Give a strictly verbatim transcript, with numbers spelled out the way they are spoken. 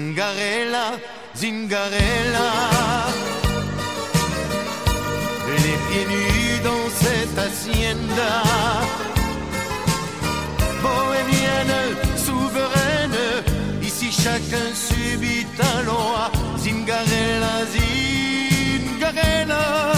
Zingarella, Zingarella. Les pieds nus dans cette hacienda, bohémienne, souveraine, ici chacun subit un loi. Zingarella, Zingarella.